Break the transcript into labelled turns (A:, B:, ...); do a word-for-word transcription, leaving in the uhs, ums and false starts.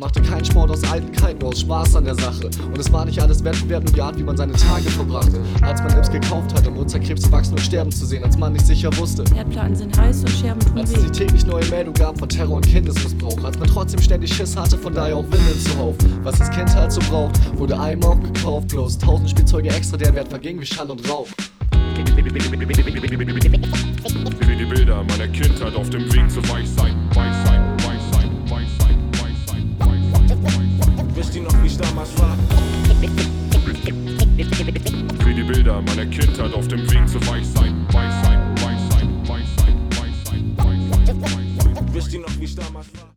A: machte keinen Sport aus Eitelkeit, nur aus Spaß an der Sache. Und es war nicht alles Wettbewerb, nur die Art, wie man seine Tage verbrachte. Als man Ips gekauft hatte, um unser Krebs wachsen und sterben zu sehen, als man nicht sicher wusste.
B: Herdplatten sind heiß und Scherben tun
A: Als
B: weh.
A: es sich täglich neue Meldungen gab von Terror und Kindesmissbrauch. Als man trotzdem ständig Schiss hatte, von daher auch Windeln zuhauf. Was das Kind halt so braucht, wurde einem aufgekauft. Bloß tausend Spielzeuge extra, der Wert verging wie Schall und Rauch.
C: Wie die Bilder meiner Kindheit auf dem Weg zur Weisheit, Weisheit, Weisheit, Weisheit, Weisheit, Weisheit, Weisheit.
D: Wisst ihr noch, wie's damals war?
C: Wie die Bilder meiner Kindheit auf dem Weg zur Weisheit, Weisheit, Weisheit, Weisheit, Weisheit, Weisheit, Weisheit.
D: Wisst ihr noch, wie's damals war?